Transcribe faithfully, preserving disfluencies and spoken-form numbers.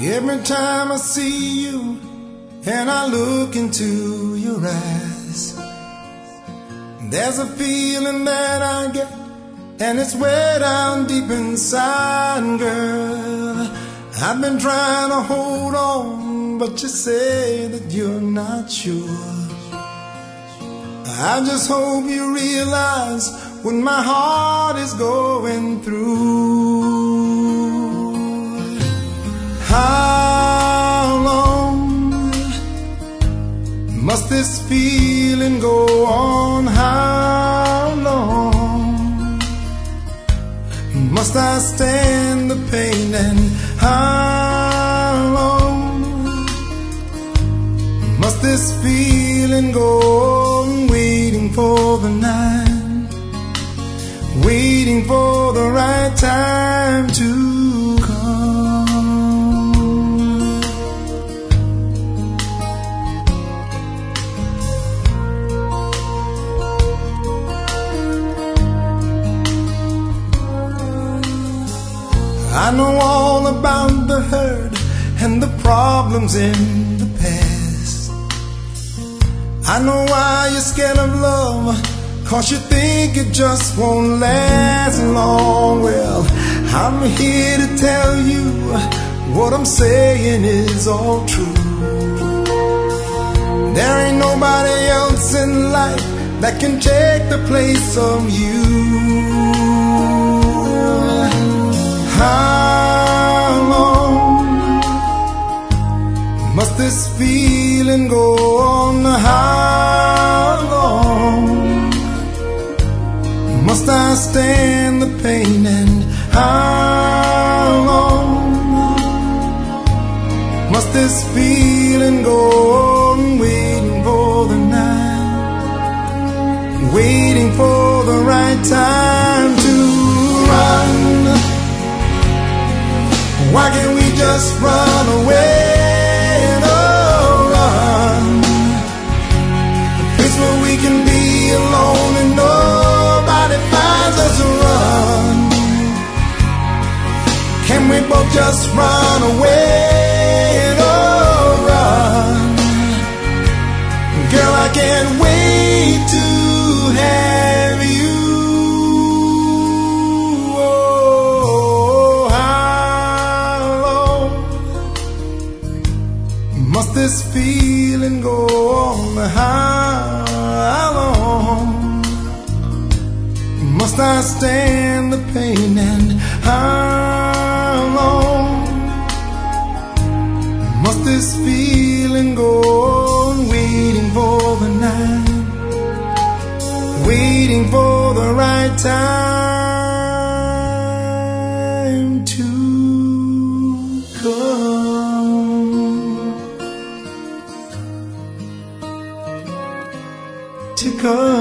Every time I see you and I look into your eyes, there's a feeling that I get, and it's way down deep inside, girl. I've been trying to hold on, but you say that you're not sure. I just hope you realize what my heart is going through. How long must this feeling go on? How long must I stand the pain? And how long must this feeling go on? Waiting for the night, waiting for the right time to come. I know all about the hurt and the problems in the past. I know why you're scared of love, 'cause you think it just won't last long. Well, I'm here to tell you what I'm saying is all true. There ain't nobody else in life that can take the place of you. How long must this feeling go on? How long must I stand the pain? And how long must this feeling go on? Waiting for the night, waiting for the right time to run. Why can't we just run away? Oh, run. A place where we can be alone and nobody finds us. Run. Can we both just run away? Oh, run. Girl, I can't wait to have you. Oh, how long must this feeling go on? How long must I stand the pain? And how long must this feeling go on? Waiting for the night, waiting for the right time to come. To come.